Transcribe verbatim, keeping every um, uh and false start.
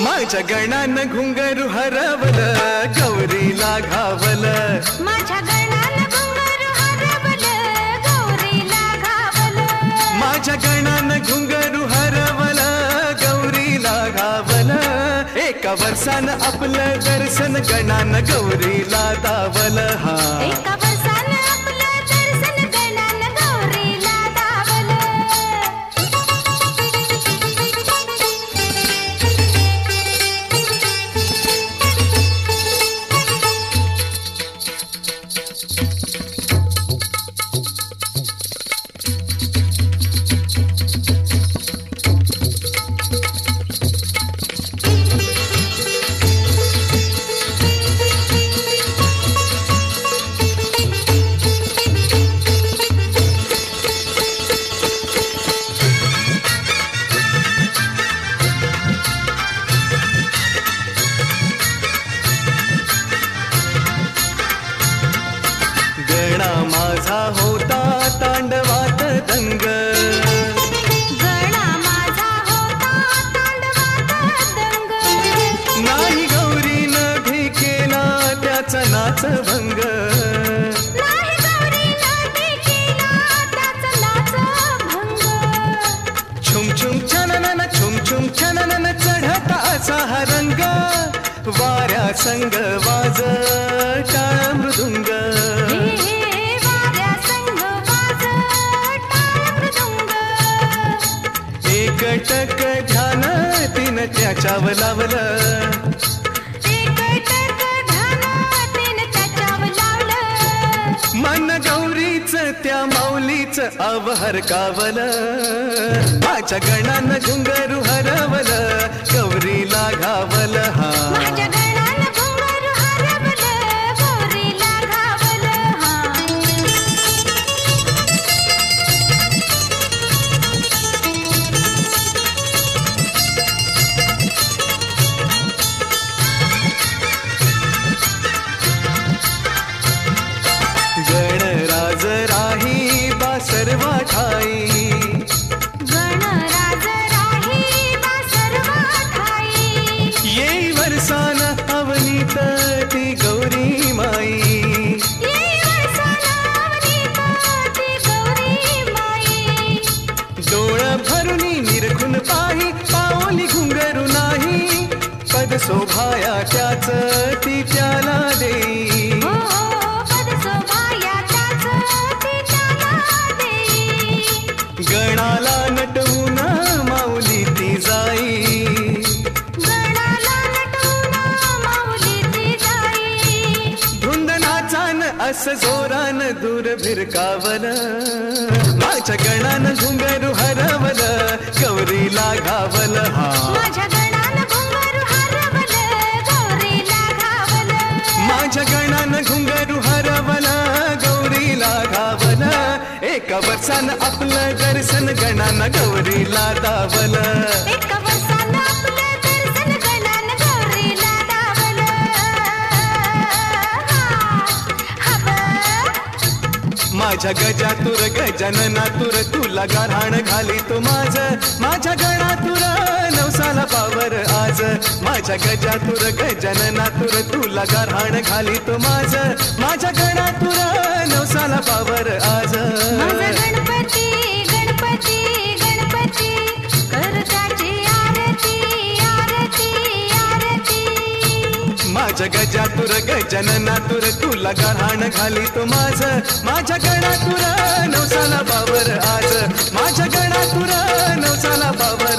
माझ्या गणान घुंगरू हरवल गौरीला घावल माझ्या गणान घुंगरू हरवल गौरीला घावल माझ्या गणान घुंगरू हरवल गौरीला घावल एका वर्षान आपलं दर्शन गणान गौरीला दावल हा एका वर्षान आपलं दर्शन गणान गौरीला दावल माझा होता तांडवात दंग गणा माझा होता तांडवात दंग नाही गौरीनं भी केला त्याचा नाच भंग नाही गौरीनं भी केला त्याचा नाच भंग छुम छुम छननन छुम छुम छननन चढता असा हा रंग वाऱ्या संग वाज टाळ मृदुंग एकटक ध्यान तीन त्याच्यावर लावलं एकटक ध्यान तीन त्याच्यावर लावलं मन गौरीच त्या माऊलीच अवहर कावलं माझ्या गणान घुंगरू हरवल गौरीला घावल हा माझ्या गणान घुंगरू हरवल गौरीला घावल हा गणराज राही बासरवा ठाई गणराज राही बासरवा ठाई येई वर्षान अवनीत ती गौरी माई येई वर्षान अवनीत ती गौरी माई डोळ भरुनी निरखून पाही पाओली घुंगरू नाही पद शोभाया त्याच ती त्याला देई हो पद शोभाया त्याच ती त्याला देई गणाला नटवून माऊली ती जाई गणाला नटवून माऊली ती जाई धुंद नाचान अस जोरान दूर भिरकावल माझ्या गणान घुंगरू हरवल गौरीला घावल हा माझ्या गणान घुंगरू हरवल गौरीला घावल माझ्या गणान घुंगरू हरवल गौरीला घावल एका वर्षान आपलं दर्शन गणान गौरीला दावल एका वर्षान आपलं दर्शन गणान गौरीला दावल माझ्या गजातुर गजाननातुर तुला गाऱ्हाण घाली तो माझ माझ्या गणातुर नवसाला पावर आज माझ्या गजातुर गजाननातुर तुला गाऱ्हाण घाली तो माझ माझ्या गणातुर नवसाला पावर आज माझा गणपती गणपती गणपती कर त्याची आरती आरती आरती माझ्या गजातुर गजाननातुर तुला गाऱ्हाण घाली तो माझ माझ्या गणातुर नवसाला पावर आज माझ्या गणातुर नवसाला पावर